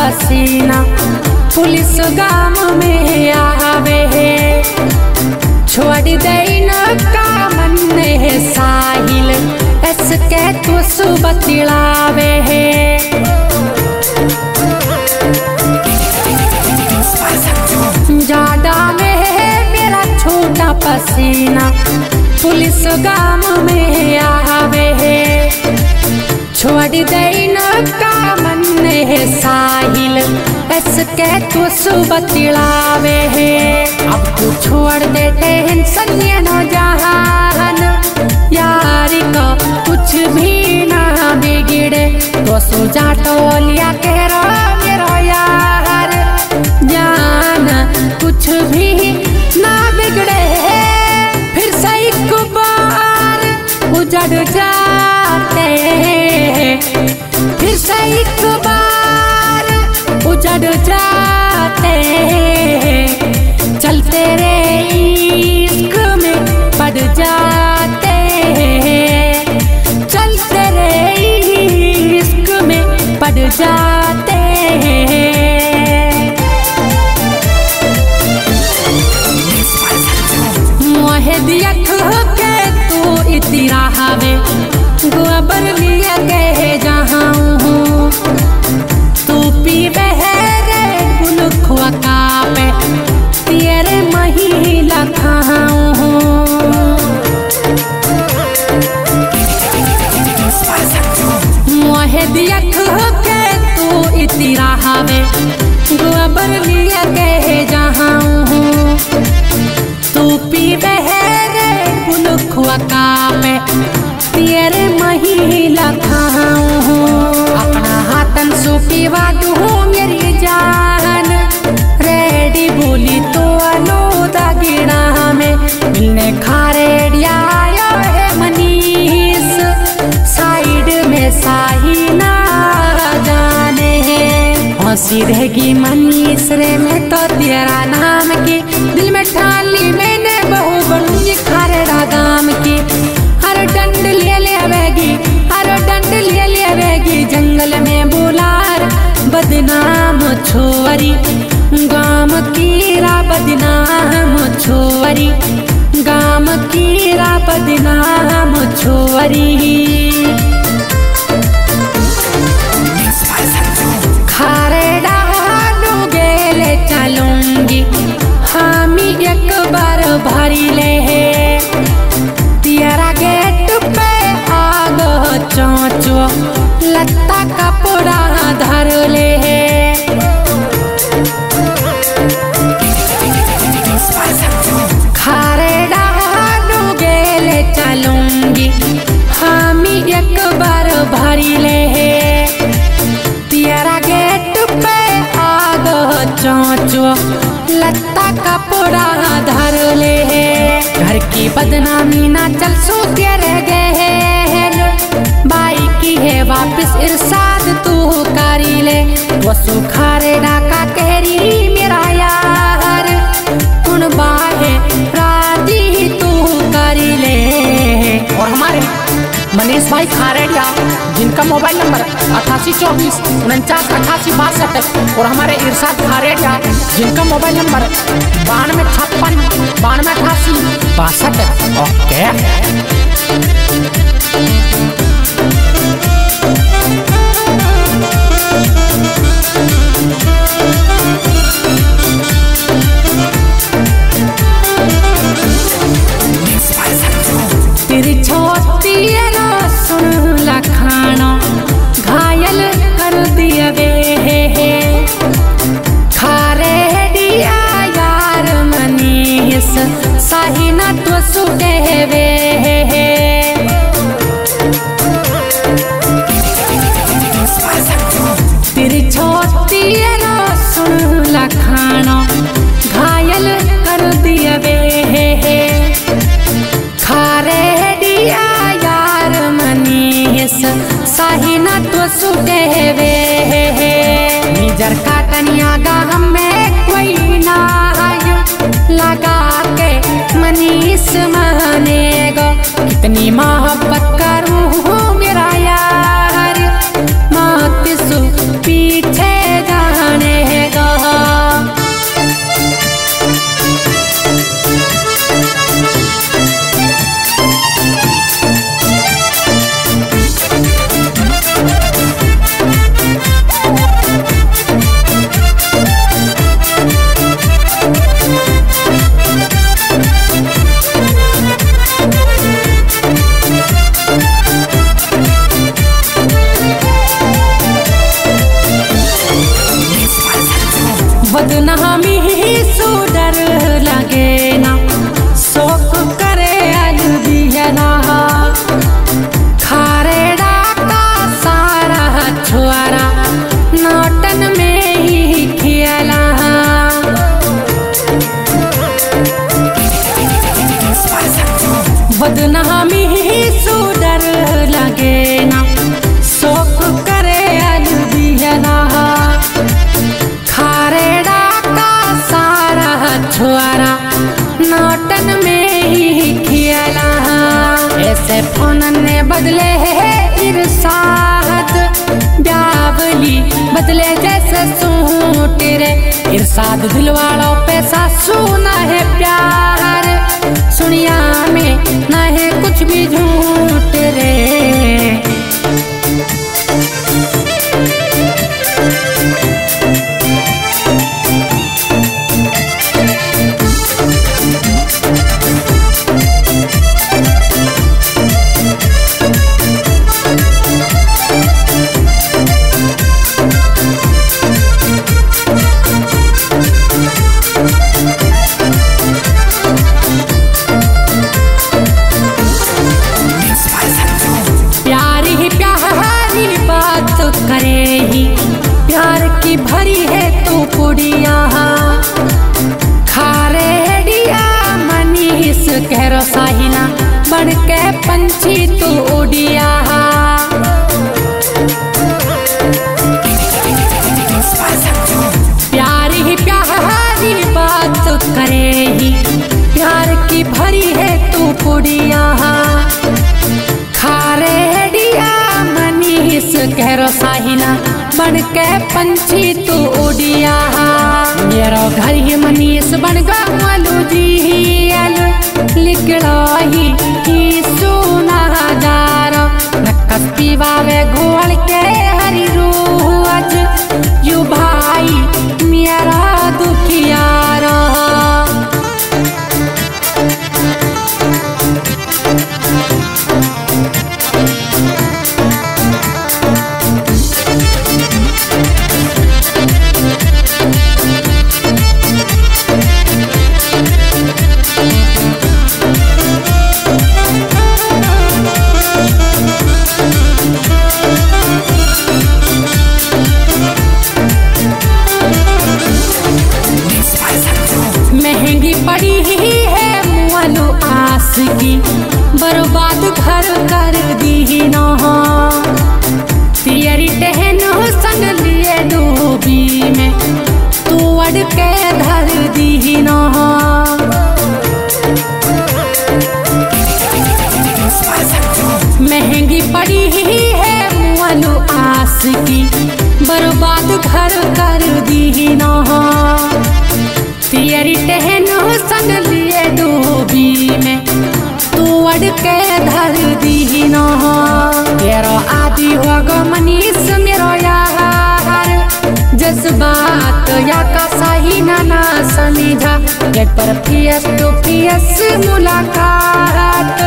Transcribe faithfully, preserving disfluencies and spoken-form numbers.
पसीना पुलिस गाम में आवे है, छोड़ देना का मन है साहिल इसके तो सुबह तिलावे है। ज्यादा में है मेरा छोटा पसीना पुलिस गाम में आवे है, छोड़ देना का मन है साहिल इसके तो सुबह तिलावे है। अब तू छोड़ दे टेंशन ये न जहान, यारी को कुछ भी ना बिगड़े तो सोचा टोलिया के रो मेरो यार, जान कुछ भी ना बिगड़े फिर से एक बार उजड़ जाते, फिर से एक बार उजड़ जाते, चलते रे इश्क में पड़ जाते, चलते रे इश्क में पड़ जाते। मोहे दिया के तू इतरा हवे गोबर लिया के जहाँ हूँ, तू पीवे रे गुलखुआ का पे तेरे महिला खाऊं हूँ। मोहे दिया के तू इतरा हवे गोबर लिया के जहाँ हूँ, तू पीवे रे गुलखुआ का पे तेरे महिला खाऊं हूँ। अपना हाथन सो पीवा दूँ मेरी जान, रेडी बोली तो अलो दागिना में मिलने खारेडिया आया है मनीष, साइड में साही ना जाने है, हंसी रहेगी मनीष रे मैं तो तेरा नाम की, दिल में ठान ली मैंने बहु बनूंगी खारेड़ा गाम की। हर डंड ले ले आवेगी, हर डंड ले ले आवेगी, जंगल में बुलार बदनाम छोरी, गाम कीरा बदनाम छोरी, गाम कीरा बदनाम छोरी। खारेड़ा गेले चलूंगी हम एक बार भरी ले है, तेरा गेट पे आग चोचो लत्ता कपड़ा धर ले है। खारेड़ा गेले चलूंगी हम एक बार भरी ले है, तेरा गेट पे आग चोचो लत्ता कपड़ा धर ले है। घर की बदनामी ना चल सो रह गए बाई की है वापिस इरसाद तू करी ले, वो सुखारेड़ा का कहरी मेरा यार कुन बाहे राजी तू करी ले। और हमारे मनीष भाई खारेड़िया जिनका मोबाइल नंबर अठासी चौबीस उनचास अठासी बासठ, और हमारे इरशाद खारेड़िया जिनका मोबाइल नंबर बानवे छप्पन बानवे अठासी बासठ। ओके तेरी छोटी सुन लखाना घायल कर दिया वे है, खारेड़िया यार मनीष साही ना तो सुटे वे है। तेरी छोटी सुन लखाना घायल कर दिया वे है, खारेड़िया यार मनीष साही ना तो सुटे वे है। निजर का कन्या गाम में कोई ना लगा के मनीष मानेगा, कितनी मोहब्बत करूँ मेरा यार मत सु पीछे जा बदले है इरसाद, ब्यावली बदले जैसे सूट रे। इरसाद दिल वालों पे सासू ना है प्यार, सुनिया में ना है कुछ भी झूठ रे। करे ही प्यार की भरी है तू कुड़िया, खारेडिया मनीष कहरो साहिना बन के पंछी तू उड़िया। प्यार ही प्यारी बात करे ही प्यार की भरी है तू कुड़िया, खारेडिया मनीष कहरो साहिना बन के पंछी तू उड़िया। मेरा घर ही मनीष बन गलू जी लिखड़ो ही ही सुना हजार नक्की बावे घोल के हरी रोज यू भाई मेरा दुखियारा। महंगी पड़ी ही है मुअलू आस की, बर्बाद घर कर दी न तियरी टहन संग लिए डूबी में तू अड़ के धर दी न। महंगी पड़ी ही है मुअलू आस की, बर्बाद घर कर दी न तियरी टहन संग लिए डूबी में तू अड़ के धर दी न। तेरो आदि होगा मनीष मेरो यार, जज्बात या का सही ना ना समझा, एक पर पियस तो पियस मुलाकात